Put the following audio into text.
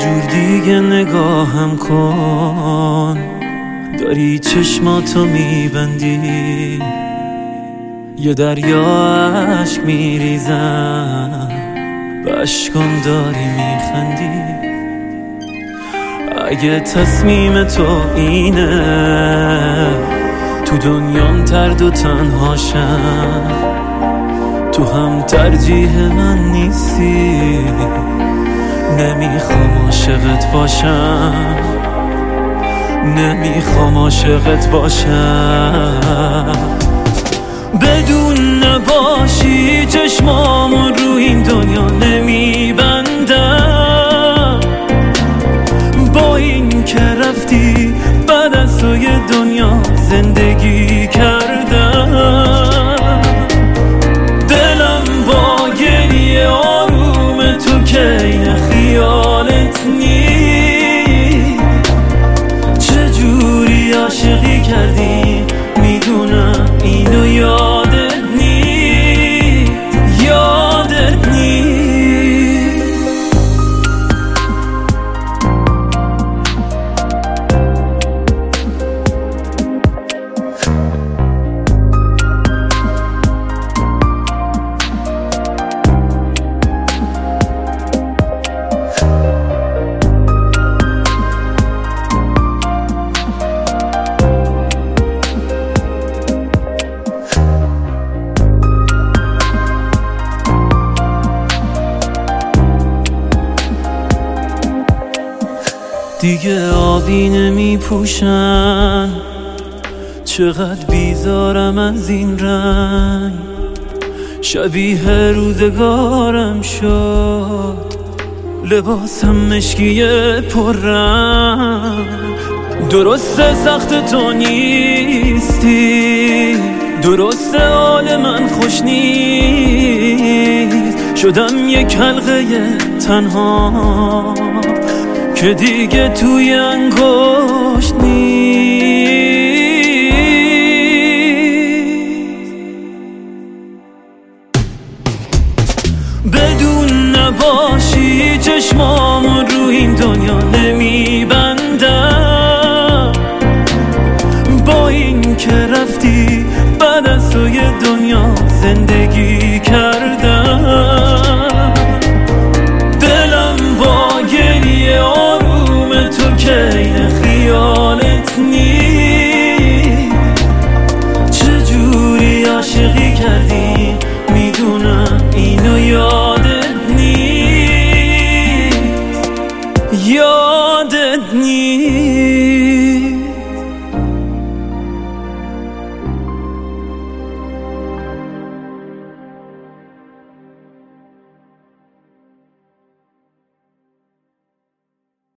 جور دیگه نگاهم کن، داری چشماتو میبندی، یه دریا عشق میریزم، به اشکام داری میخندی. اگه تصمیم تو اینه تو دنیام ترد و تنهاشم، تو هم ترجیح من نیستی، نمیخوام عاشقت باشم، نمیخوام عاشقت باشم. بدون نباشی چشمامو رو این دنیا نمیبندم، با این که رفتی بعد از تو یه دنیا زندگی کردم. دلم با گریه آروم تو که این خیالت نیست، چجوری عاشقی کردی میدونم اینو یادت نیست، یادت نیست. دیگه آبی نمی پوشن، چقدر بیزارم از این رنگ، شبیه روزگارم شد، لباسم مشکی پررنگ. درسته سخت تو نیستی، درسته حال من خوش نیست، شدم یک حلقه تنها که دیگه توی انگشت نیست. بدون نباشی چشمامو رو این دنیا